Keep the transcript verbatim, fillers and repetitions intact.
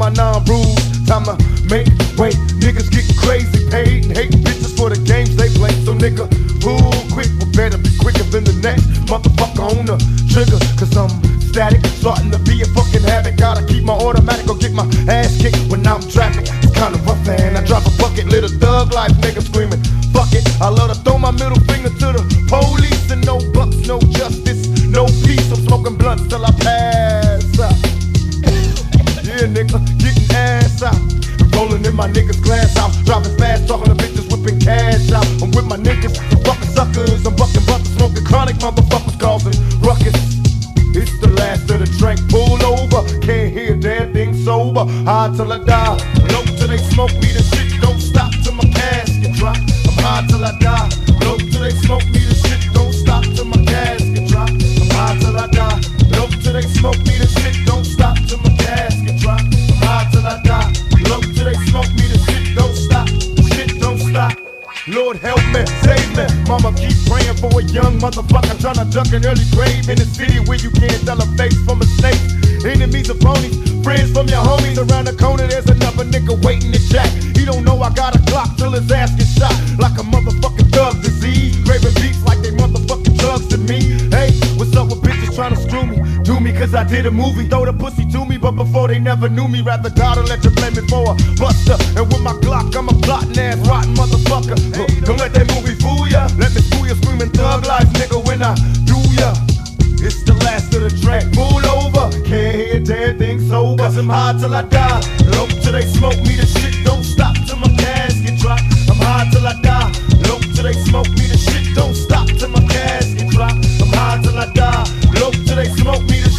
my non-rules. Time to make way. Niggas getting crazy, paid and hating bitches for the games they play. So nigga, move quick, but better be quicker than the next motherfucker on the trigger. Cause I'm static, starting to be a fucking habit. Gotta keep my automatic or get my ass kicked when I'm traffic. It's kinda rough, man. I drop a bucket, little thug life, nigga screaming, fuck it. I love to throw my middle finger to the police, and no bucks, no justice, no peace. I'm smoking blunts till I pass out. Yeah, nigga, getting ass out. Rolling in my niggas' glass house, driving fast, talking to bitches, whipping cash out. I'm with my niggas, fucking suckers. I'm bucking buttons, smoking chronic, motherfuckers causing ruckus. It's the last of the drink, pull over. Can't hear a damn thing sober. High till I die, low till they smoke me. The shit don't stop till my casket drop. I'm high till I die, low till they smoke me. The shit don't stop till my casket drop. I'm high till I die, low till they smoke me. The shit don't stop till my casket drop. I'm high till I die, low till they smoke me. The shit don't stop, the shit don't stop. Lord help me, save me. Mama keep praying for a young motherfucker tryna duck an early grave in a city where you can't tell a face from a snake. Enemies are phonies, friends from your homies. Around the corner there's another nigga waiting to jack. He don't know I got a clock till his ass gets shot like a motherfucking thug disease. Craving beats like they motherfucking drugs to me. Hey, what's up with bitches tryna screw me? Do me cause I did a movie. Throw the pussy to me, but before they never knew me. Rather God or let you blame me for a buster. And with my Glock I'm a plotting ass rotten motherfucker. Look, don't let that movie fool ya. Let me fool ya, screaming thug life, nigga, when I do ya. It's the last of the track, pull over. Can't hear a damn thing sober. Cause I'm high till I die, low till they smoke me. The shit don't stop till my casket drop. I'm high till I die, low till they smoke me. The shit don't stop till my casket drop. I'm high till I die, low till they smoke me. The